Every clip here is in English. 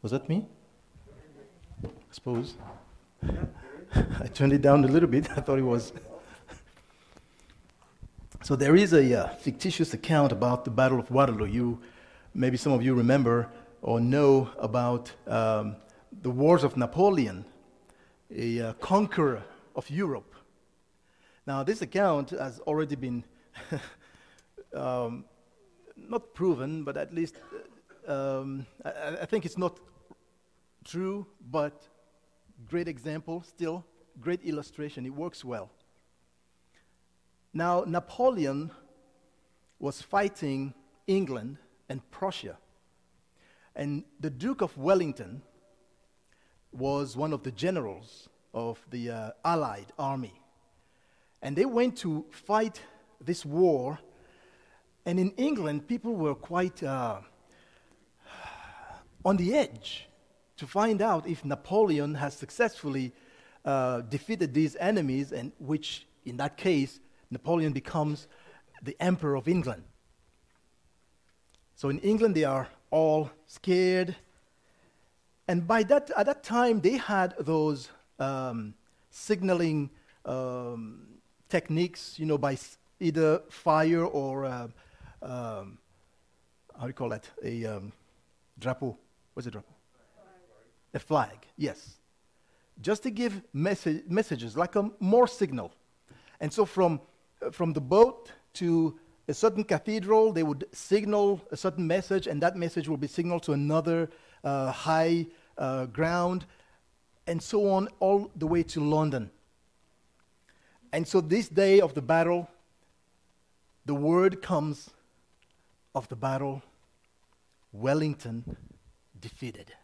Was that me? I suppose. I turned it down a little bit. I thought it was. So there is a fictitious account about the Battle of Waterloo. Maybe some of you remember or know about the wars of Napoleon, a conqueror of Europe. Now, this account has already been not proven, but at least I think it's not true, but great example still, great illustration. It works well. Now, Napoleon was fighting England and Prussia. And the Duke of Wellington was one of the generals of the Allied army. And they went to fight this war. And in England, people were quite on the edge to find out if Napoleon has successfully defeated these enemies, and which, in that case, Napoleon becomes the Emperor of England. So in England, they are all scared. And at that time, they had those signaling techniques, by either fire or, how do you call that? A drapeau. What's a drapeau? A flag, yes. Just to give messages, like a Morse signal. And so from the boat to a certain cathedral, they would signal a certain message, and that message will be signaled to another high ground, and so on, all the way to London. And so this day of the battle, the word comes of the battle, Wellington defeated.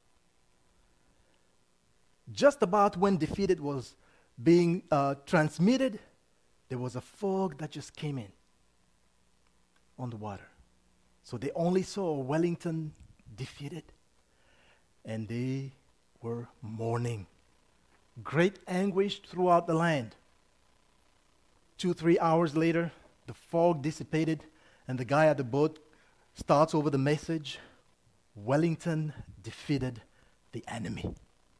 Just about when defeated was being transmitted, there was a fog that just came in on the water. So they only saw Wellington defeated, and they were mourning. Great anguish throughout the land. 2-3 hours later, the fog dissipated, and the guy at the boat starts over the message, Wellington defeated the enemy.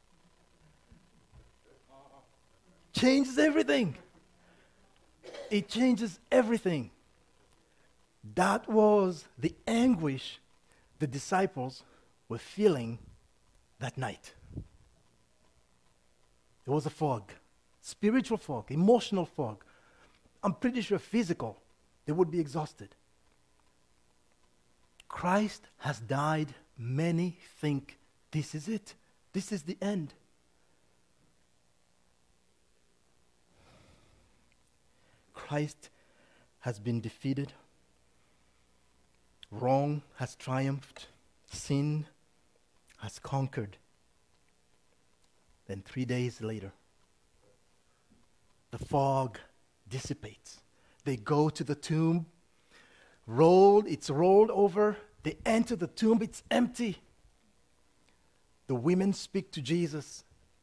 Changes everything. It changes everything. That was the anguish the disciples were feeling that night. It was a fog, spiritual fog, emotional fog. I'm pretty sure physical. They would be exhausted. Christ has died. Many think this is it. This is the end. Christ has been defeated. Wrong has triumphed. Sin has conquered. Then 3 days later, the fog dissipates. They go to the tomb. It's rolled over. They enter the tomb. It's empty. The women speak to Jesus.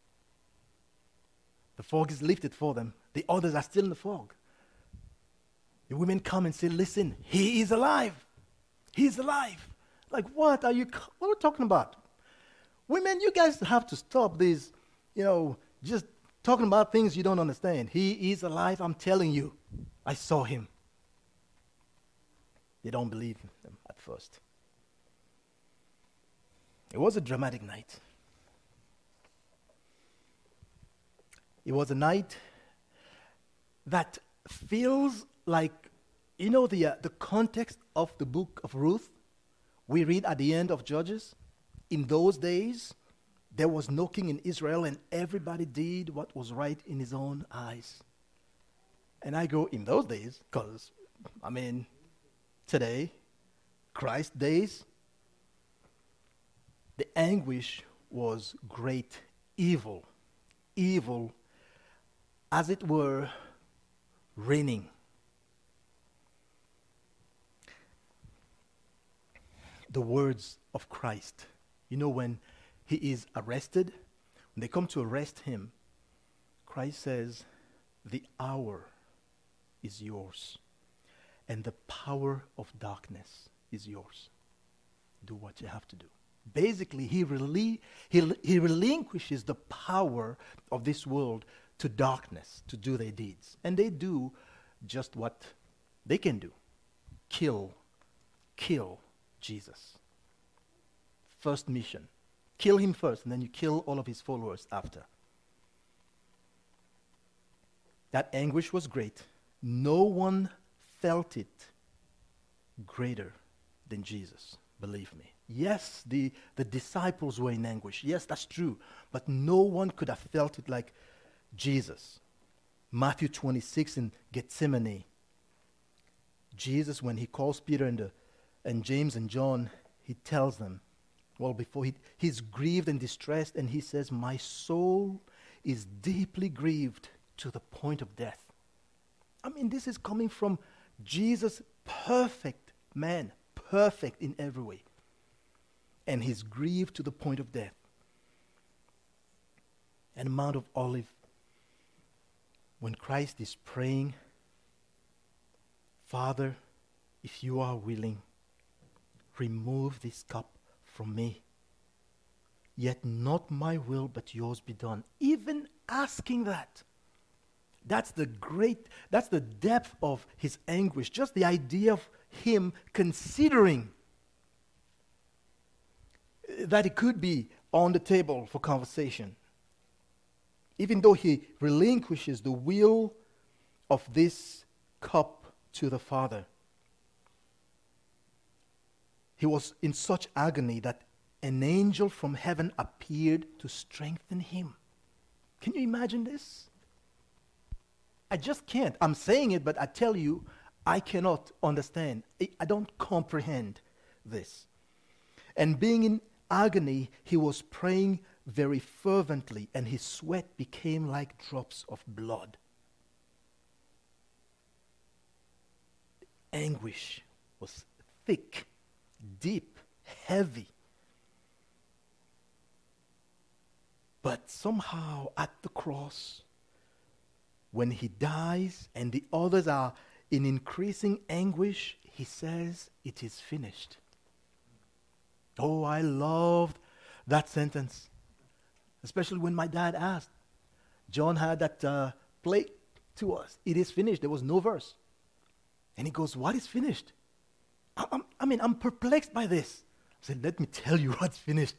The fog is lifted for them. The others are still in the fog. The women come and say, listen, he is alive. He's alive. Like, what are you talking about? Women, you guys have to stop this, just talking about things you don't understand. He is alive, I'm telling you. I saw him. They don't believe him at first. It was a dramatic night. It was a night that feels like, the context of the book of Ruth. We read at the end of Judges. In those days, there was no king in Israel, and everybody did what was right in his own eyes. And I go, in those days, because, today, Christ's days, the anguish was great. Evil, as it were, reigning. The words of Christ. When he is arrested, when they come to arrest him, Christ says, the hour is yours, and the power of darkness is yours. Do what you have to do. Basically, he relinquishes the power of this world to darkness to do their deeds. And they do just what they can do. Kill Jesus. First mission. Kill him first, and then you kill all of his followers after. That anguish was great. No one felt it greater than Jesus, believe me. Yes, the disciples were in anguish. Yes, that's true. But no one could have felt it like Jesus. Matthew 26 in Gethsemane. Jesus, when he calls Peter and James and John, he tells them, well, before he's grieved and distressed, and he says, my soul is deeply grieved to the point of death. I mean, this is coming from Jesus, perfect man, perfect in every way. And he's grieved to the point of death. And Mount of Olives, when Christ is praying, Father, if you are willing, remove this cup from me. Yet not my will, but yours be done. Even asking that, that's the depth of his anguish. Just the idea of him considering that it could be on the table for conversation. Even though he relinquishes the will of this cup to the Father. He was in such agony that an angel from heaven appeared to strengthen him. Can you imagine this? I just can't. I'm saying it, but I tell you, I cannot understand. I don't comprehend this. And being in agony, he was praying very fervently, and his sweat became like drops of blood. Anguish was thick, deep, heavy. But somehow at the cross, when he dies and the others are in increasing anguish, he says, it is finished. Oh, I loved that sentence. Especially when my dad asked. John had that plate to us. It is finished. There was no verse. And he goes, what is finished? I'm perplexed by this. I said, let me tell you what's finished.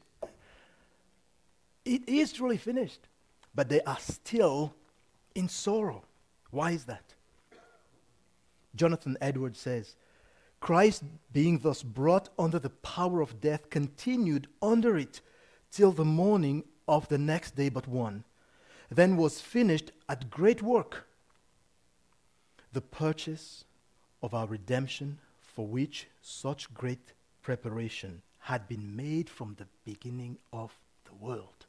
It is truly finished. But they are still in sorrow. Why is that? Jonathan Edwards says, Christ, being thus brought under the power of death, continued under it till the morning of the next day but one, then was finished at great work, the purchase of our redemption, for which such great preparation had been made from the beginning of the world.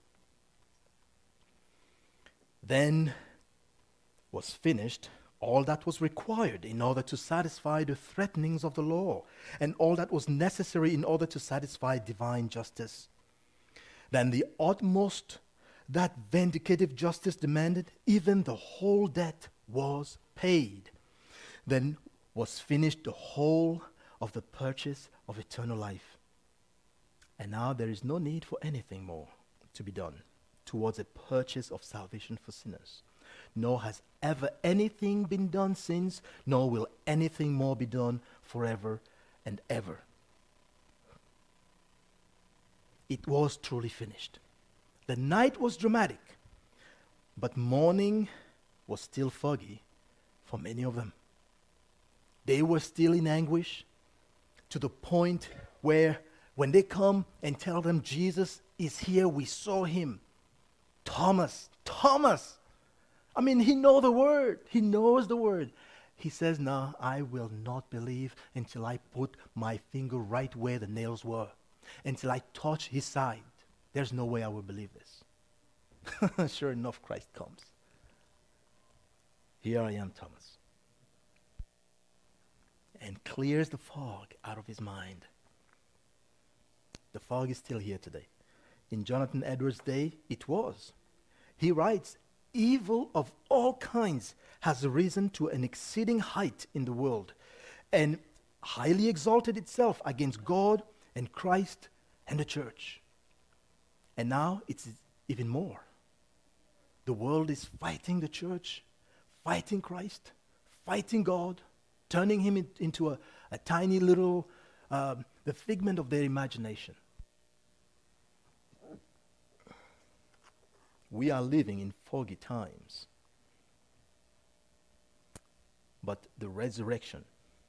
Then was finished all that was required in order to satisfy the threatenings of the law, and all that was necessary in order to satisfy divine justice. Then the utmost that vindicative justice demanded, even the whole debt was paid. Then was finished the whole of the purchase of eternal life. And now there is no need for anything more to be done towards a purchase of salvation for sinners. Nor has ever anything been done since, nor will anything more be done forever and ever. It was truly finished. The night was dramatic, but morning was still foggy for many of them. They were still in anguish to the point where when they come and tell them Jesus is here, we saw him. Thomas, I mean, he knows the word. He knows the word. He says, no, I will not believe until I put my finger right where the nails were, until I touch his side. There's no way I will believe this. Sure enough, Christ comes. Here I am, Thomas. And clears the fog out of his mind. The fog is still here today. In Jonathan Edwards' day, it was. He writes, evil of all kinds has risen to an exceeding height in the world, and highly exalted itself against God and Christ and the church. And now it's even more. The world is fighting the church, fighting Christ, fighting God, turning him into a tiny little, the figment of their imagination. We are living in foggy times. But the resurrection,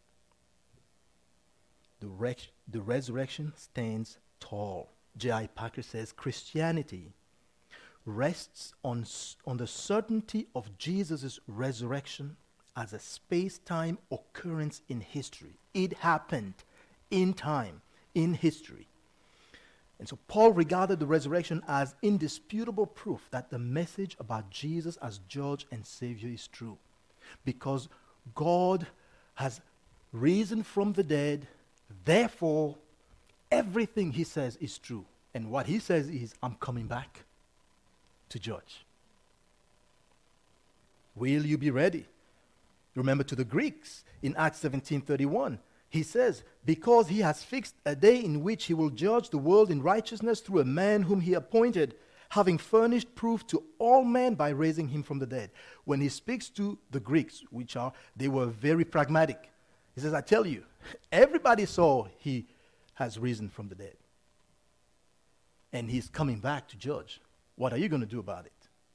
the resurrection stands tall. J.I. Packer says Christianity rests on the certainty of Jesus' resurrection as a space-time occurrence in history. It happened in time, in history. And so Paul regarded the resurrection as indisputable proof that the message about Jesus as Judge and Savior is true. Because God has risen from the dead, therefore everything he says is true. And what he says is, I'm coming back to judge. Will you be ready? Remember to the Greeks in Acts 17:31, he says, because he has fixed a day in which he will judge the world in righteousness through a man whom he appointed, having furnished proof to all men by raising him from the dead. When he speaks to the Greeks, they were very pragmatic. He says, I tell you, everybody saw he has risen from the dead. And he's coming back to judge. What are you going to do about it?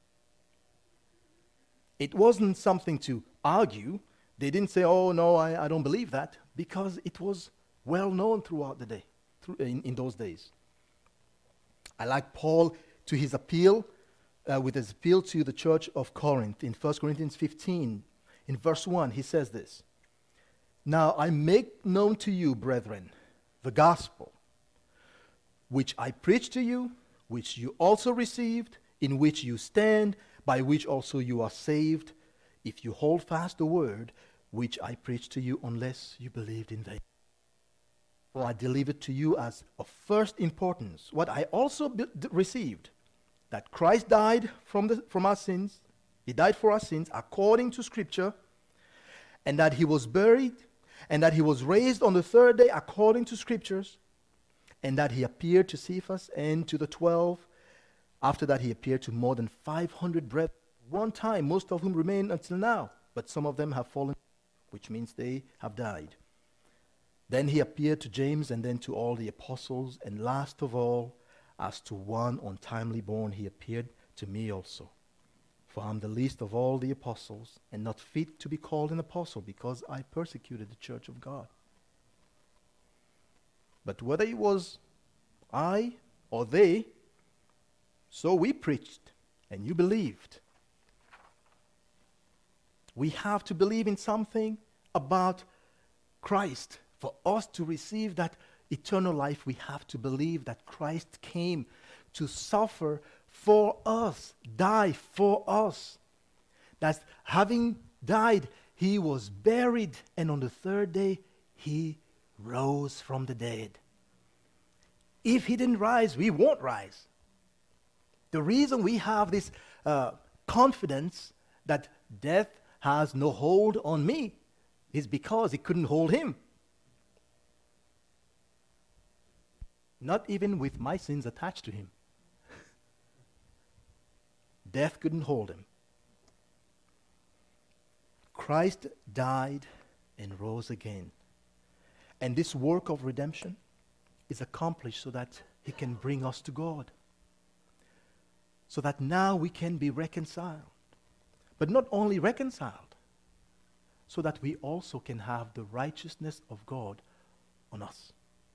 It wasn't something to argue. They didn't say, oh, no, I don't believe that, because it was well known throughout the day, in those days. I like Paul to his appeal, with his appeal to the church of Corinth. In 1 Corinthians 15, in verse 1, he says this, now I make known to you, brethren, the gospel, which I preached to you, which you also received, in which you stand, by which also you are saved, if you hold fast the word which I preached to you, unless you believed in vain. For I delivered to you as of first importance what I also received, that Christ died from our sins. He died for our sins according to Scripture, and that he was buried, and that he was raised on the third day according to Scriptures, and that he appeared to Cephas and to the 12. After that, he appeared to more than 500 brethren one time, most of whom remain until now, but some of them have fallen, which means they have died. Then he appeared to James and then to all the apostles, and last of all, as to one untimely born, he appeared to me also. For I am the least of all the apostles, and not fit to be called an apostle, because I persecuted the church of God. But whether it was I or they, so we preached, and you believed. We have to believe in something about Christ. For us to receive that eternal life, we have to believe that Christ came to suffer for us, die for us. That having died, he was buried, and on the third day, he rose from the dead. If he didn't rise, we won't rise. The reason we have this confidence that death has no hold on me is because it couldn't hold him. Not even with my sins attached to him. Death couldn't hold him. Christ died and rose again. And this work of redemption is accomplished so that he can bring us to God. So that now we can be reconciled. But not only reconciled, so that we also can have the righteousness of God on us.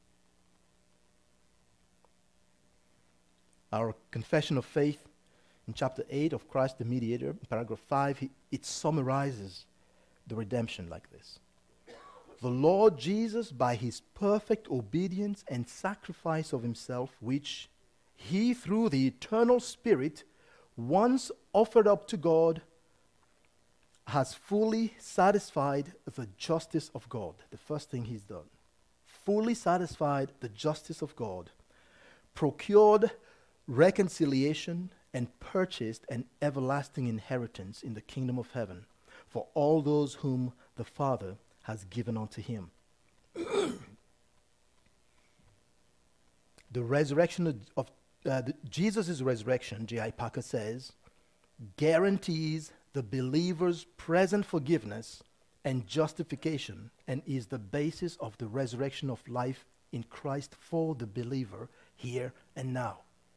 Our confession of faith in chapter 8 of Christ the Mediator, paragraph 5, it summarizes the redemption like this. The Lord Jesus, by his perfect obedience and sacrifice of himself, which he through the eternal Spirit once offered up to God, has fully satisfied the justice of God. The first thing he's done. Fully satisfied the justice of God. Procured reconciliation and purchased an everlasting inheritance in the kingdom of heaven for all those whom the Father has given unto him. The resurrection of Jesus' resurrection, J.I. Packer says, guarantees the believer's present forgiveness and justification and is the basis of the resurrection of life in Christ for the believer here and now.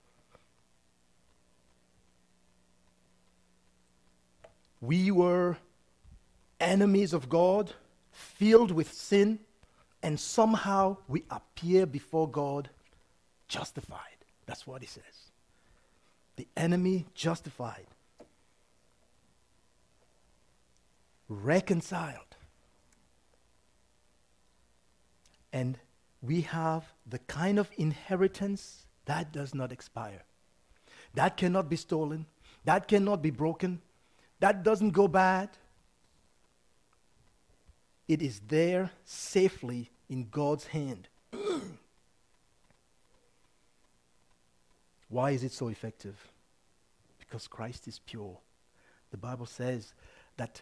We were enemies of God, filled with sin, and somehow we appear before God justified. That's what he says. The enemy justified. Reconciled. And we have the kind of inheritance that does not expire. That cannot be stolen. That cannot be broken. That doesn't go bad. It is there safely in God's hand. Why is it so effective? Because Christ is pure. The Bible says that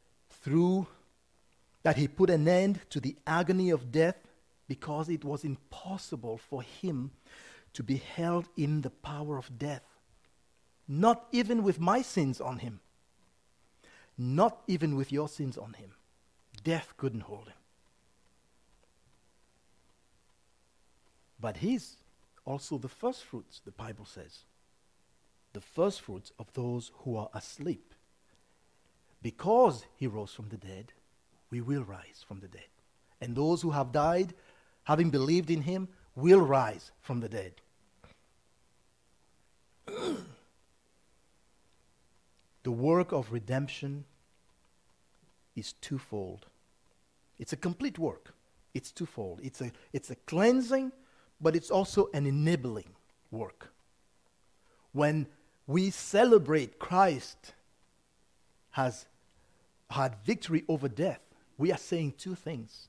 he put an end to the agony of death because it was impossible for him to be held in the power of death. Not even with my sins on him. Not even with your sins on him. Death couldn't hold him. But he's also the first fruits, the Bible says. The first fruits of those who are asleep. Because he rose from the dead, we will rise from the dead. And those who have died, having believed in him, will rise from the dead. The work of redemption is twofold. It's a complete work. It's twofold. It's a cleansing, but it's also an enabling work. When we celebrate Christ has had victory over death, we are saying two things.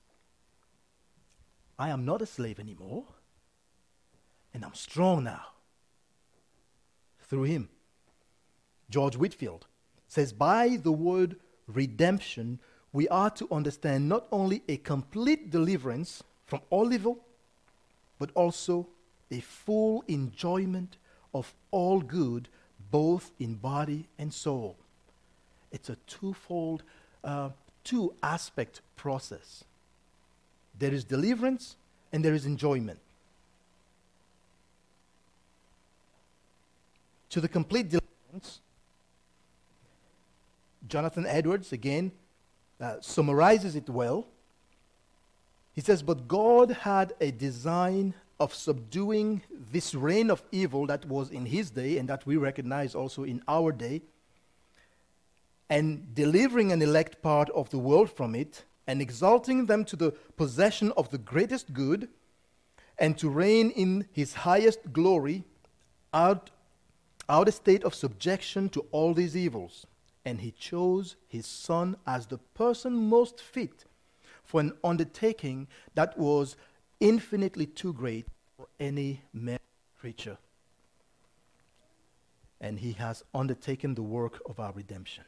I am not a slave anymore, and I'm strong now through him. George Whitefield says, by the word redemption, we are to understand not only a complete deliverance from all evil, but also a full enjoyment of all good, both in body and soul. It's a twofold, two-aspect process. There is deliverance and there is enjoyment. To the complete deliverance, Jonathan Edwards, again, summarizes it well. He says, but God had a design of subduing this reign of evil that was in his day and that we recognize also in our day, and delivering an elect part of the world from it, and exalting them to the possession of the greatest good, and to reign in his highest glory, out a state of subjection to all these evils. And he chose his son as the person most fit for an undertaking that was infinitely too great for any mere creature. And he has undertaken the work of our redemption.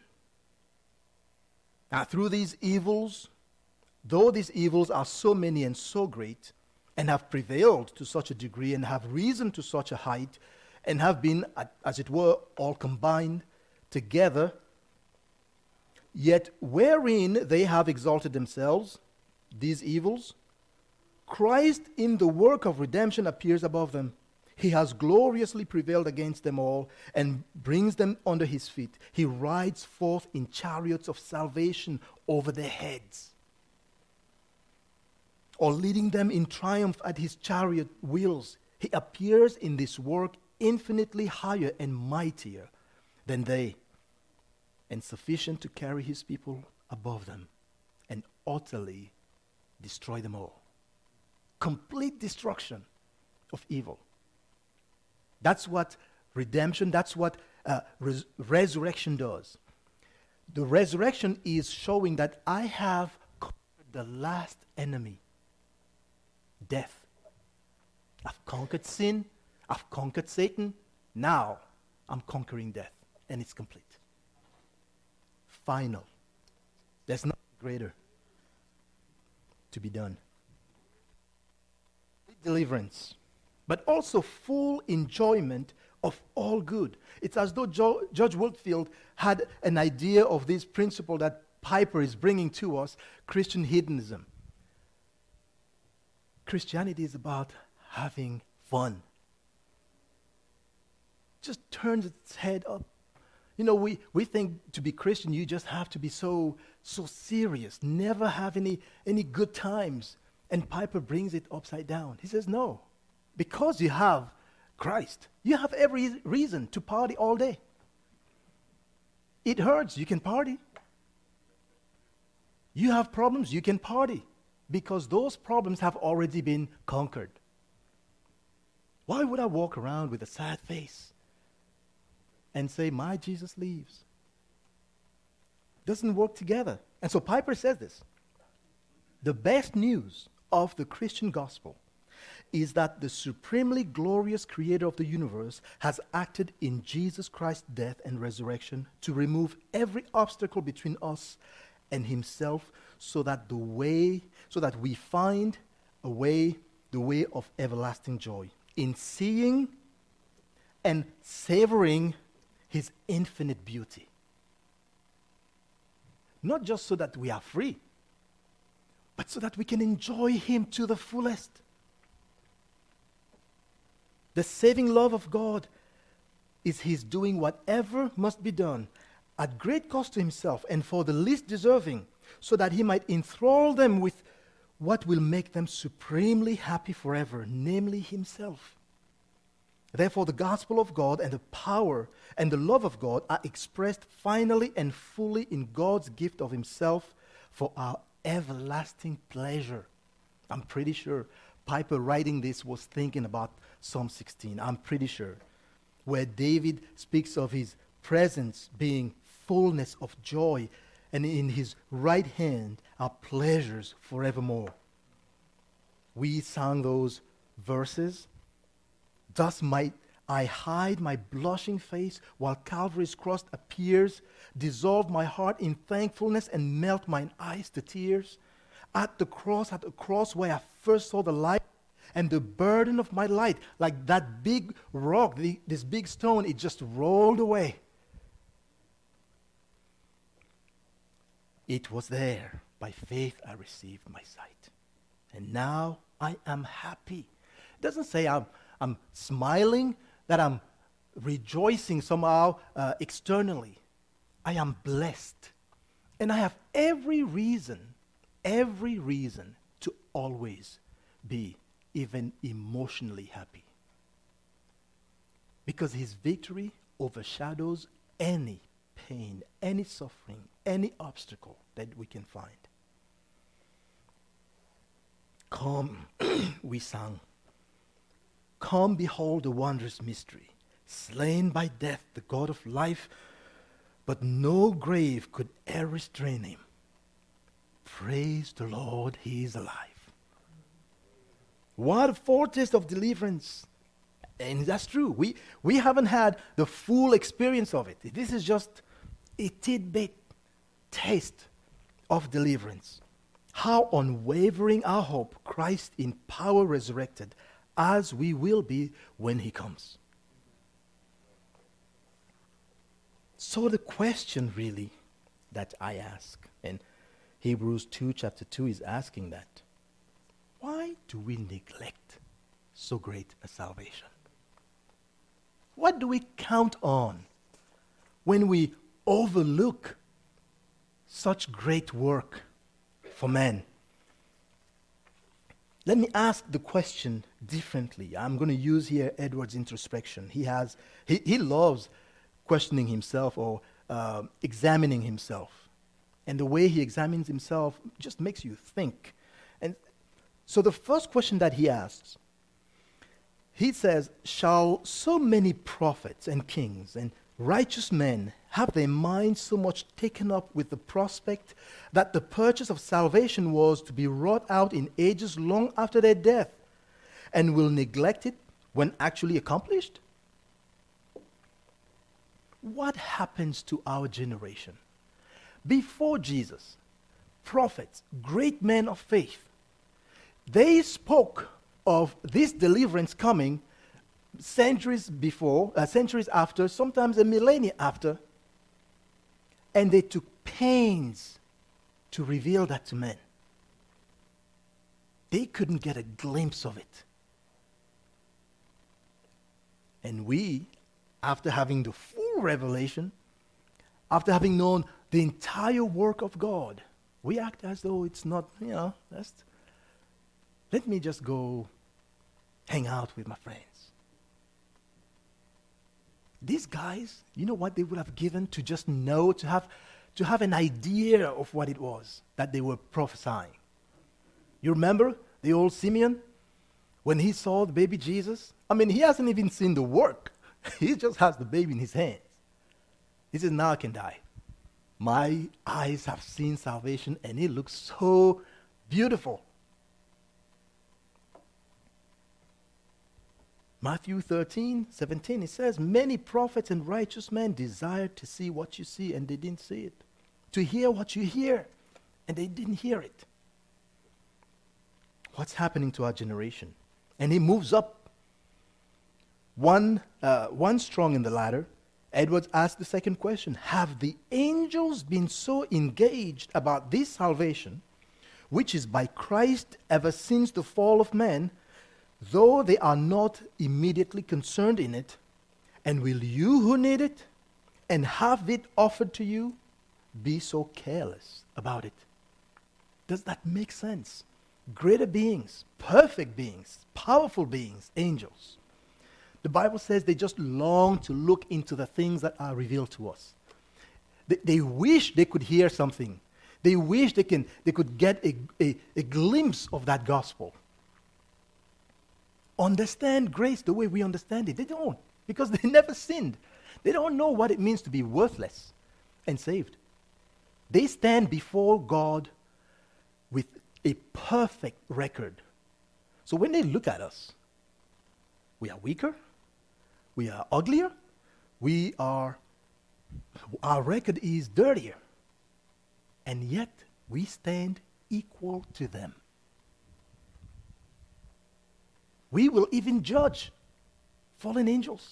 Now, through these evils, though these evils are so many and so great, and have prevailed to such a degree, and have risen to such a height, and have been, as it were, all combined together, yet wherein they have exalted themselves, these evils, Christ in the work of redemption appears above them. He has gloriously prevailed against them all and brings them under his feet. He rides forth in chariots of salvation over their heads, or leading them in triumph at his chariot wheels. He appears in this work infinitely higher and mightier than they, and sufficient to carry his people above them and utterly destroy them all. Complete destruction of evil. That's what redemption, that's what resurrection does. The resurrection is showing that I have conquered the last enemy, death. I've conquered sin, I've conquered Satan. Now I'm conquering death, and it's complete. Final. There's nothing greater to be done. Deliverance. but also full enjoyment of all good. It's as though George Whitefield had an idea of this principle that Piper is bringing to us, Christian hedonism. Christianity is about having fun. Just turns its head up. You know, we think to be Christian, you just have to be so serious, never have any good times. And Piper brings it upside down. He says, no, because you have Christ, you have every reason to party all day. It hurts, you can party. You have problems, you can party, because those problems have already been conquered. Why would I walk around with a sad face and say, my Jesus lives? Doesn't work together. And so Piper says this: the best news of the Christian gospel is that the supremely glorious creator of the universe has acted in Jesus Christ's death and resurrection to remove every obstacle between us and himself, so that we find a way, the way of everlasting joy, in seeing and savoring his infinite beauty. Not just so that we are free, but so that we can enjoy him to the fullest. The saving love of God is his doing whatever must be done at great cost to himself and for the least deserving, so that he might enthrall them with what will make them supremely happy forever, namely himself. Therefore, the gospel of God and the power and the love of God are expressed finally and fully in God's gift of himself for our everlasting pleasure. I'm pretty sure Piper, writing this, was thinking about Psalm 16. I'm pretty sure. Where David speaks of his presence being fullness of joy, and in his right hand are pleasures forevermore. We sang those verses. Thus might I hide my blushing face while Calvary's cross appears, dissolve my heart in thankfulness and melt mine eyes to tears. At the cross where I first saw the light and the burden of my light, like that big rock, this big stone, it just rolled away. It was there. By faith I received my sight. And now I am happy. It doesn't say I'm smiling, that I'm rejoicing somehow externally. I am blessed. And I have every reason to always be even emotionally happy. Because his victory overshadows any pain, any suffering, any obstacle that we can find. Come, we sang. Come, behold the wondrous mystery. Slain by death, the God of life, but no grave could ever restrain him. Praise the Lord, he is alive. What a foretaste of deliverance. And that's true. We haven't had the full experience of it. This is just a tidbit taste of deliverance. How unwavering our hope, Christ in power resurrected, as we will be when he comes. So the question really that I ask, and Hebrews 2 chapter 2 is asking that, why do we neglect so great a salvation? What do we count on when we overlook such great work for man? Let me ask the question differently. I'm going to use here Edwards' introspection. He loves questioning himself or examining himself. And the way he examines himself just makes you think. And so the first question that he asks, he says, shall so many prophets and kings and righteous men have their minds so much taken up with the prospect that the purchase of salvation was to be wrought out in ages long after their death, and will neglect it when actually accomplished? What happens to our generation? Before Jesus, prophets, great men of faith, they spoke of this deliverance coming centuries before, centuries after, sometimes a millennia after, and they took pains to reveal that to men. They couldn't get a glimpse of it. And we, after having the full revelation, after having known the entire work of God, we act as though it's not, let me just go hang out with my friends. These guys, you know what they would have given to just know, to have an idea of what it was that they were prophesying. You remember the old Simeon? When he saw the baby Jesus? I mean, he hasn't even seen the work. He just has the baby in his hands. He says, now I can die. My eyes have seen salvation, and it looks so beautiful. Matthew 13:17, it says, many prophets and righteous men desired to see what you see, and they didn't see it. To hear what you hear, and they didn't hear it. What's happening to our generation? And he moves up one strong in the ladder. Edwards asked the second question, have the angels been so engaged about this salvation, which is by Christ ever since the fall of man, though they are not immediately concerned in it, and will you who need it and have it offered to you be so careless about it? Does that make sense? Greater beings, perfect beings, powerful beings, angels. The Bible says they just long to look into the things that are revealed to us. They wish they could hear something. They wish they could get a glimpse of that gospel. Understand grace the way we understand it. They don't, because they never sinned. They don't know what it means to be worthless and saved. They stand before God with a perfect record. So when they look at us, we are weaker, we are uglier, our record is dirtier, and yet we stand equal to them. We will even judge fallen angels.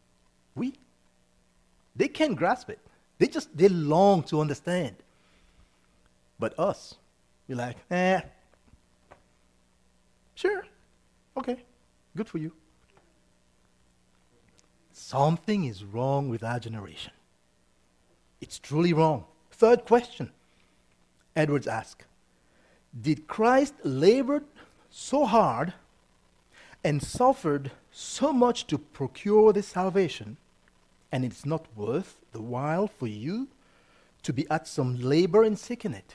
They can't grasp it. They long to understand. But us, we're like, sure, okay, good for you. Something is wrong with our generation. It's truly wrong. Third question, Edwards asked, did Christ labor so hard and suffered so much to procure this salvation, and it's not worth the while for you to be at some labor in seeking it?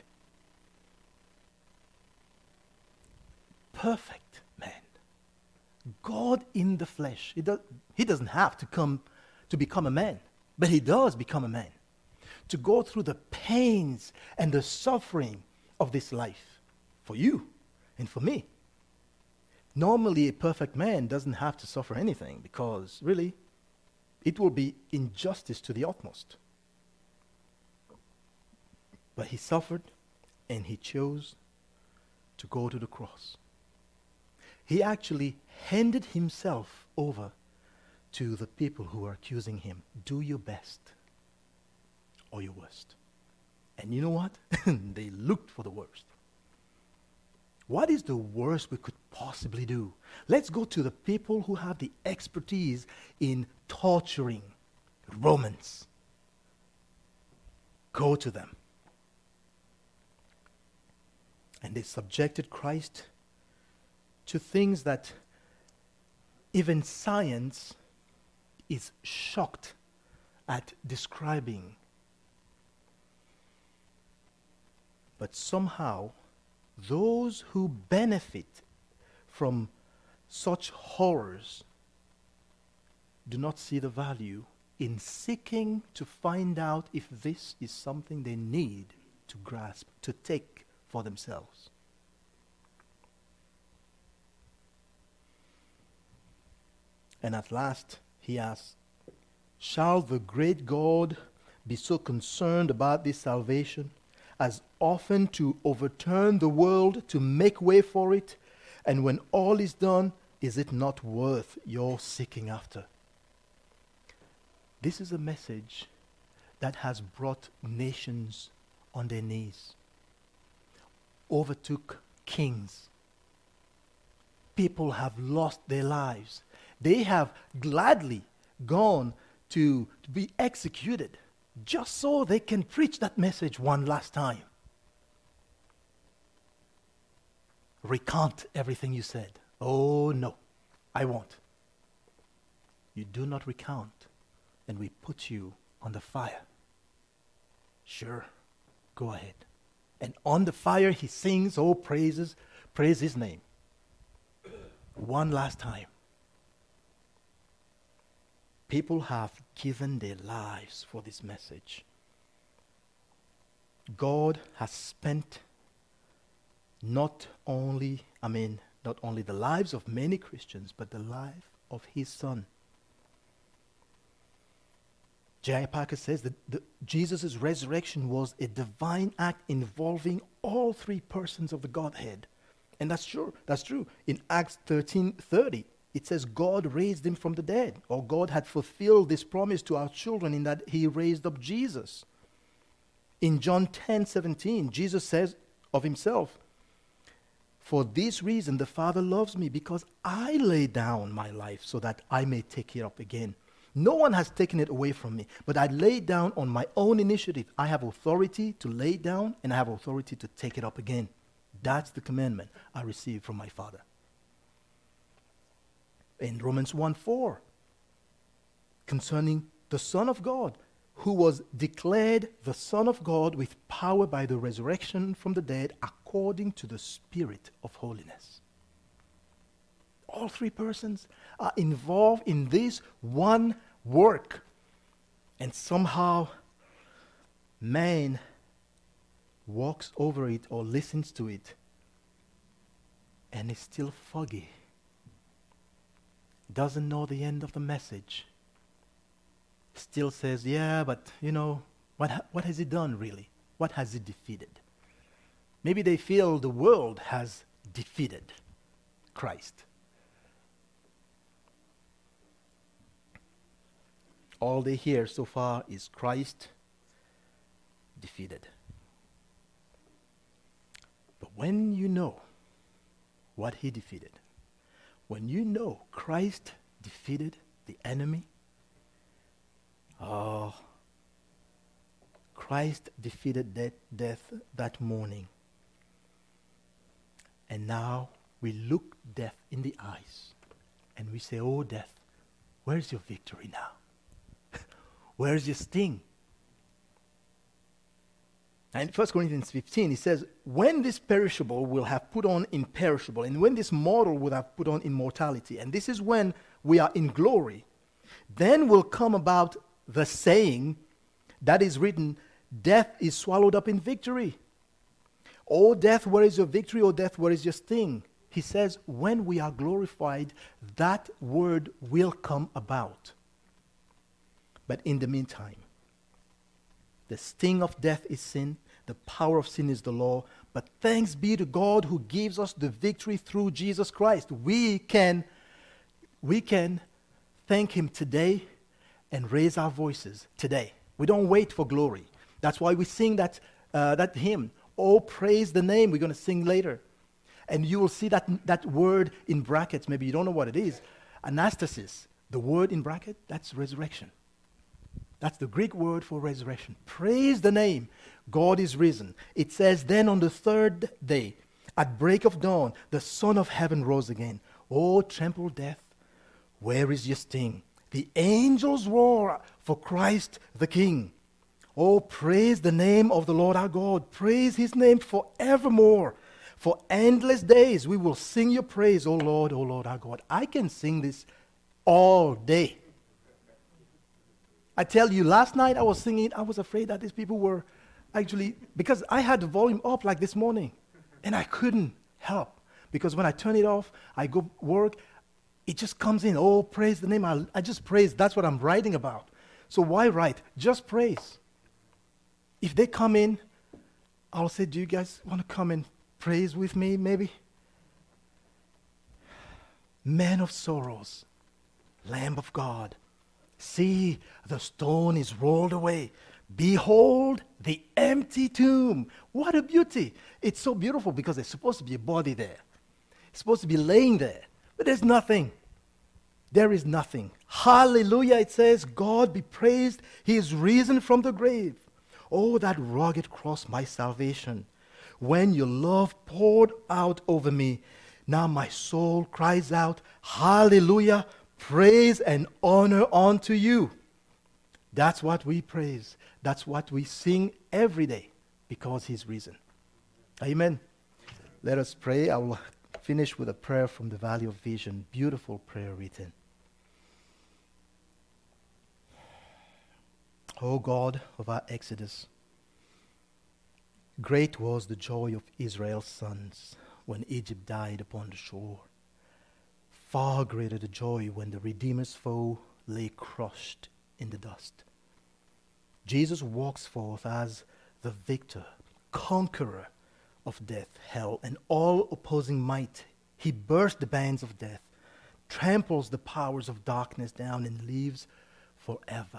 Perfect man. God in the flesh. He doesn't have to come to become a man, but he does become a man. To go through the pains and the suffering of this life for you and for me. Normally, a perfect man doesn't have to suffer anything because, really, it will be injustice to the utmost. But he suffered and he chose to go to the cross. He actually handed himself over to the people who are accusing him. Do your best or your worst. And you know what? They looked for the worst. What is the worst we could possibly do? Let's go to the people who have the expertise in torturing Romans. Go to them. And they subjected Christ to things that even science is shocked at describing. But somehow, those who benefit from such horrors do not see the value in seeking to find out if this is something they need to grasp, to take for themselves. And at last, he asks, shall the great God be so concerned about this salvation as often to overturn the world to make way for it, And when all is done, is it not worth your seeking after? This is a message that has brought nations on their knees, overtook kings. People have lost their lives. They have gladly gone to be executed just so they can preach that message one last time. Recount everything you said. Oh no, I won't. You do not recount, and we put you on the fire. Sure, go ahead. And on the fire he sings, oh praise his name. One last time. People have given their lives for this message. God has spent not only the lives of many Christians, but the life of his Son. J.I. Packer says that Jesus' resurrection was a divine act involving all three persons of the Godhead. And that's true. That's true. In Acts 13:30, it says God raised him from the dead, or God had fulfilled this promise to our children in that he raised up Jesus. In John 10:17, Jesus says of himself, "For this reason the Father loves me, because I lay down my life so that I may take it up again. No one has taken it away from me, but I lay down on my own initiative. I have authority to lay down, and I have authority to take it up again. That's the commandment I received from my Father." In Romans 1:4, concerning the Son of God, who was declared the Son of God with power by the resurrection from the dead, according to the Spirit of holiness. All three persons are involved in this one work. And somehow, man walks over it or listens to it and is still foggy. Doesn't know the end of the message. Still says, yeah, but what has he done really? What has he defeated? Maybe they feel the world has defeated Christ. All they hear so far is Christ defeated. But when you know what he defeated, when you know Christ defeated the enemy, Christ defeated death that morning. And now we look death in the eyes and we say, oh death, where's your victory now? Where's your sting? And in 1 Corinthians 15, he says, when this perishable will have put on imperishable, and when this mortal will have put on immortality, and this is when we are in glory, then will come about the saying that is written, death is swallowed up in victory. O death, where is your victory? O death, where is your sting? He says, when we are glorified, that word will come about. But in the meantime, the sting of death is sin. The power of sin is the law. But thanks be to God who gives us the victory through Jesus Christ. We can thank him today and raise our voices today. We don't wait for glory. That's why we sing that hymn, oh, praise the name. We're going to sing later. And you will see that word in brackets. Maybe you don't know what it is. Anastasis, the word in bracket, that's resurrection. That's the Greek word for resurrection. Praise the name. God is risen. It says, then on the third day, at break of dawn, the Son of Heaven rose again. Oh, tremble death, where is your sting? The angels roar for Christ the King. Oh, praise the name of the Lord our God. Praise his name forevermore. For endless days we will sing your praise, O Lord our God. I can sing this all day. I tell you, last night I was singing, I was afraid that these people were actually, because I had the volume up like this morning, and I couldn't help. Because when I turn it off, I go work, it just comes in, oh, praise the name. I just praise, that's what I'm writing about. So why write? Just praise. If they come in, I'll say, do you guys want to come and praise with me, maybe? Man of sorrows, Lamb of God. See, the stone is rolled away. Behold, the empty tomb. What a beauty. It's so beautiful because there's supposed to be a body there. It's supposed to be laying there. But there's nothing. There is nothing. Hallelujah, it says, God be praised. He is risen from the grave. Oh, that rugged cross, my salvation. When your love poured out over me, now my soul cries out, hallelujah, praise and honor unto you. That's what we praise. That's what we sing every day because he's risen. Amen. Let us pray. I will finish with a prayer from the Valley of Vision. Beautiful prayer written. O God of our Exodus, great was the joy of Israel's sons when Egypt died upon the shore. Far greater the joy when the Redeemer's foe lay crushed in the dust. Jesus walks forth as the victor, conqueror of death, hell, and all opposing might. He bursts the bands of death, tramples the powers of darkness down, and lives forever.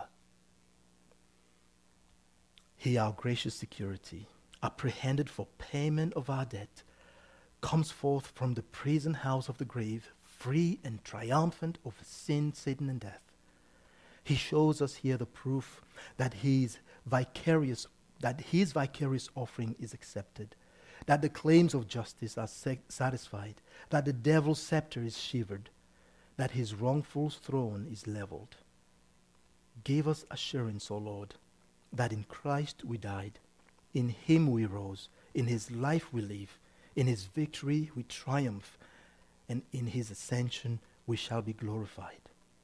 He, our gracious security, apprehended for payment of our debt, comes forth from the prison house of the grave, free and triumphant over sin, Satan, and death. He shows us here the proof that his vicarious offering is accepted, that the claims of justice are satisfied, that the devil's scepter is shivered, that his wrongful throne is leveled. Give us assurance, O Lord, that in Christ we died, in him we rose, in his life we live, in his victory we triumph, and in his ascension we shall be glorified.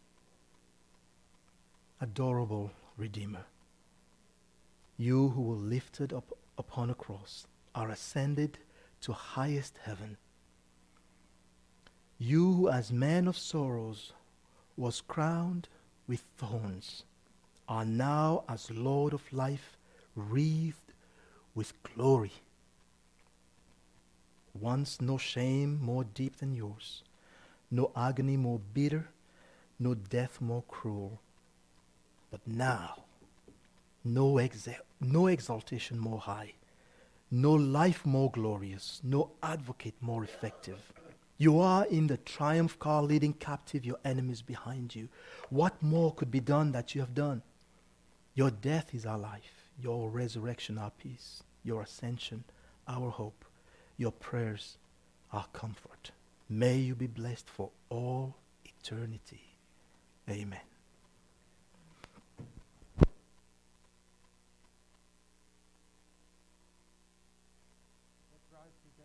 Adorable Redeemer, you who were lifted up upon a cross are ascended to highest heaven. You who as man of sorrows was crowned with thorns are now as Lord of life wreathed with glory. Once no shame more deep than yours, no agony more bitter, no death more cruel. But now, no exaltation more high, no life more glorious, no advocate more effective. You are in the triumph car leading captive your enemies behind you. What more could be done that you have done? Your death is our life, your resurrection our peace, your ascension our hope, your prayers our comfort. May you be blessed for all eternity. Amen.